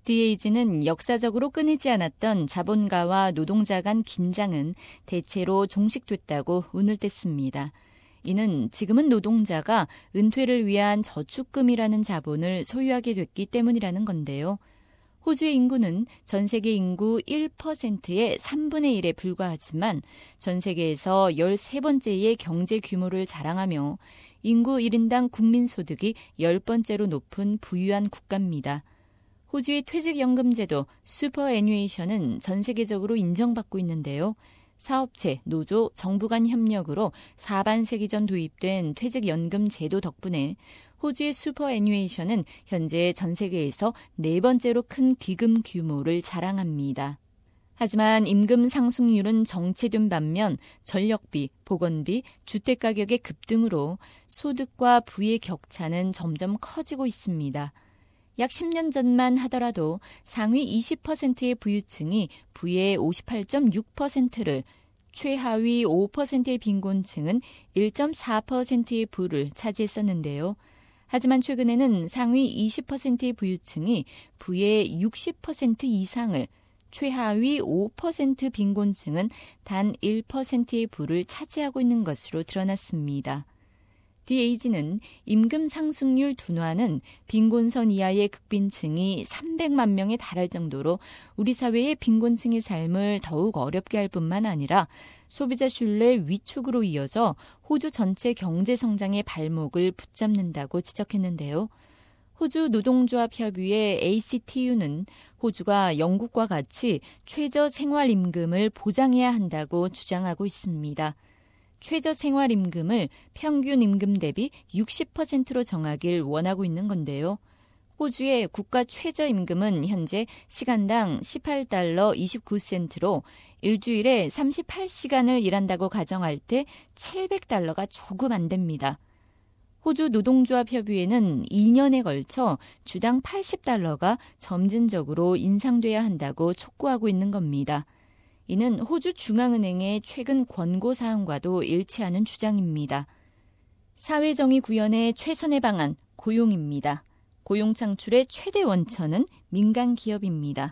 DH는 역사적으로 끊이지 않았던 자본가와 노동자 간 긴장은 대체로 종식됐다고 운을 뗐습니다. 이는 지금은 노동자가 은퇴를 위한 저축금이라는 자본을 소유하게 됐기 때문이라는 건데요. 호주의 인구는 전 세계 인구 1%의 3분의 1에 불과하지만 전 세계에서 13번째의 경제 규모를 자랑하며 인구 1인당 국민소득이 10번째로 높은 부유한 국가입니다. 호주의 퇴직연금제도 슈퍼애뉴에이션은 전 세계적으로 인정받고 있는데요. 사업체, 노조, 정부 간 협력으로 4반세기 전 도입된 퇴직연금 제도 덕분에 호주의 슈퍼애뉴에이션은 현재 전 세계에서 4번째로 큰 기금 규모를 자랑합니다. 하지만 임금 상승률은 정체된 반면 전력비, 보건비, 주택가격의 급등으로 소득과 부의 격차는 점점 커지고 있습니다. 약 10년 전만 하더라도 상위 20%의 부유층이 부의 58.6%를, 최하위 5%의 빈곤층은 1.4%의 부를 차지했었는데요. 하지만 최근에는 상위 20%의 부유층이 부의 60% 이상을, 최하위 5% 빈곤층은 단 1%의 부를 차지하고 있는 것으로 드러났습니다. DH는 임금 상승률 둔화는 빈곤선 이하의 극빈층이 300만 명에 달할 정도로 우리 사회의 빈곤층의 삶을 더욱 어렵게 할 뿐만 아니라 소비자 신뢰 위축으로 이어져 호주 전체 경제 성장의 발목을 붙잡는다고 지적했는데요. 호주 노동조합협의회 ACTU는 호주가 영국과 같이 최저생활임금을 보장해야 한다고 주장하고 있습니다. 최저생활임금을 평균 임금 대비 60%로 정하길 원하고 있는 건데요. 호주의 국가 최저임금은 현재 시간당 $18 29센트로 일주일에 38시간을 일한다고 가정할 때 $700가 조금 안 됩니다. 호주 노동조합협의회는 2년에 걸쳐 주당 $80가 점진적으로 인상돼야 한다고 촉구하고 있는 겁니다. 이는 호주 중앙은행의 최근 권고사항과도 일치하는 주장입니다. 사회정의 구현의 최선의 방안, 고용입니다. 고용 창출의 최대 원천은 민간 기업입니다.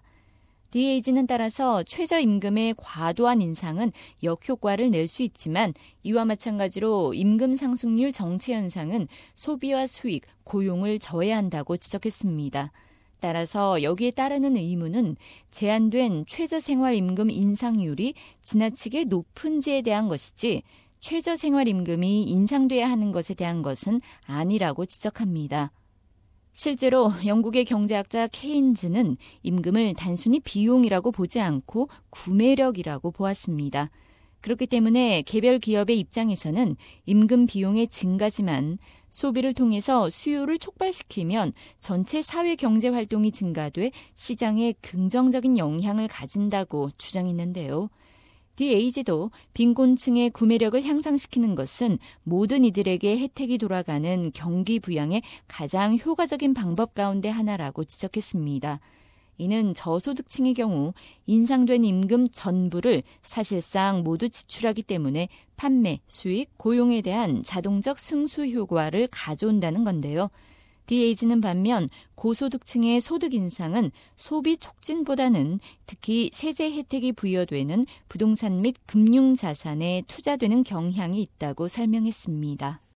DH는 따라서 최저임금의 과도한 인상은 역효과를 낼 수 있지만 이와 마찬가지로 임금 상승률 정체 현상은 소비와 수익, 고용을 저해한다고 지적했습니다. 따라서 여기에 따르는 의무는 제한된 최저생활임금 인상률이 지나치게 높은지에 대한 것이지 최저생활임금이 인상돼야 하는 것에 대한 것은 아니라고 지적합니다. 실제로 영국의 경제학자 케인즈는 임금을 단순히 비용이라고 보지 않고 구매력이라고 보았습니다. 그렇기 때문에 개별 기업의 입장에서는 임금 비용의 증가지만 소비를 통해서 수요를 촉발시키면 전체 사회 경제 활동이 증가돼 시장에 긍정적인 영향을 가진다고 주장했는데요. DH도 빈곤층의 구매력을 향상시키는 것은 모든 이들에게 혜택이 돌아가는 경기 부양의 가장 효과적인 방법 가운데 하나라고 지적했습니다. 이는 저소득층의 경우 인상된 임금 전부를 사실상 모두 지출하기 때문에 판매, 수익, 고용에 대한 자동적 승수 효과를 가져온다는 건데요. DH는 반면 고소득층의 소득 인상은 소비 촉진보다는 특히 세제 혜택이 부여되는 부동산 및 금융자산에 투자되는 경향이 있다고 설명했습니다.